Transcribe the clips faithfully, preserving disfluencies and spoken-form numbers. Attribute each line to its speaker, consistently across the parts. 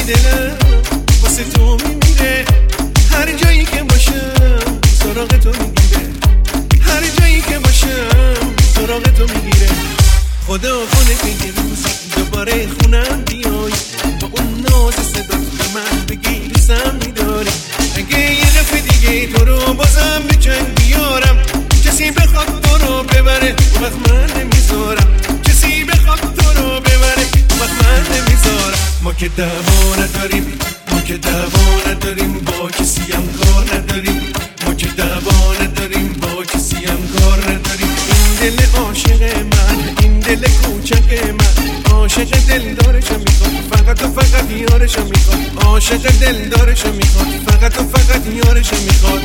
Speaker 1: دلم واسه تو میمیره، هر جایی که باشم سراغ تو میگیره، هر جایی که باشم سراغ تو میگیره. خدا کنه که یه روزی دوباره خونم بیای، با اون ناز صدات به من بگی دوستم میداری. اگه یه دفعه دیگه تو رو بازم به جنگ بیارم، کسی بخواد تو رو ببره اون وقت من نمیذارم، کسی بخواد تو رو ببره اون وقت من نمیذارم. ما که دعوا نداریم، ما که دعوا نداریم، با کسی هم کار نداریم، ما که دعوا نداریم، با کسی هم کار نداریم. این دل عاشق من، این دل کوچک من، عاشق دلدارشو میخواد، فقط و فقط یارشو میخواد، عاشق دلدارشو میخواد، فقط و فقط یارشو میخواد.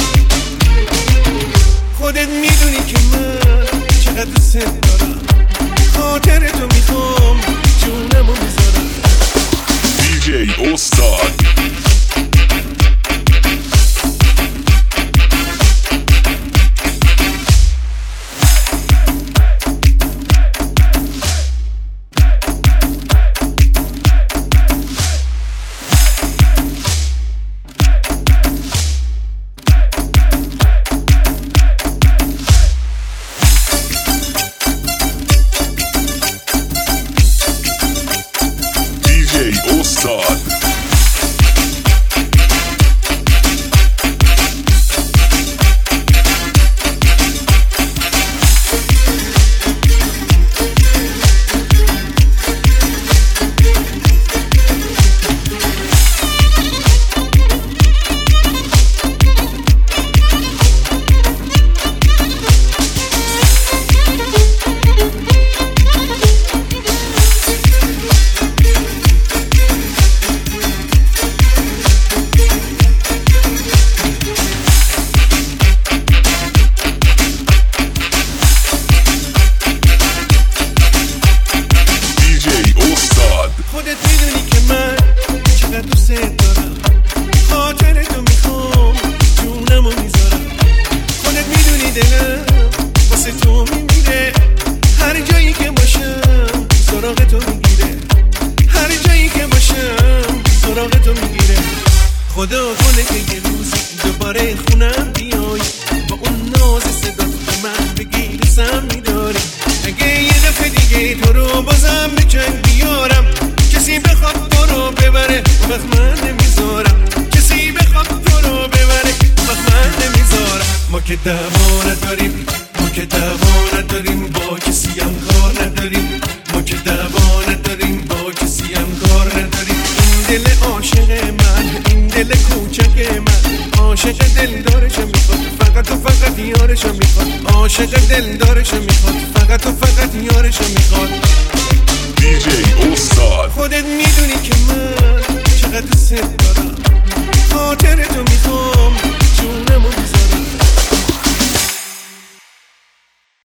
Speaker 1: خودت میدونی که من چقدر دوست دارم، خاطر تو میخوام جونمو میذارم.
Speaker 2: دی جی استاد استاد واسه تو میمیره، هر جایی که باشم سراغ تو میگیره، هر جایی که باشم سراغ تو میگیره. خدا کنه که یه روزی دوباره خونم بیای، با اون ناز صدات به من بگی دوستم میداری. اگه یه دفعه دیگه تو رو بازم به جنگ بیارم، کسی بخواد تو رو ببره اون وقت من نمیذارم، کسی بخواد تو رو ببره اون وقت من نمیذارم. ما که دعوا نداریم، ما که دعوا نداریم، با کسی هم کار نداریم، ما که دعوا نداریم، با کسی هم کار نداریم. این دل عاشق من، این دل کوچک من، عاشق دلدارشو میخواد، فقط و فقط یارشو میخواد، عاشق دلدارشو میخواد، فقط و فقط یارشو میخواد. دی جی استاد
Speaker 1: خودت میدونی که من چقدر دوست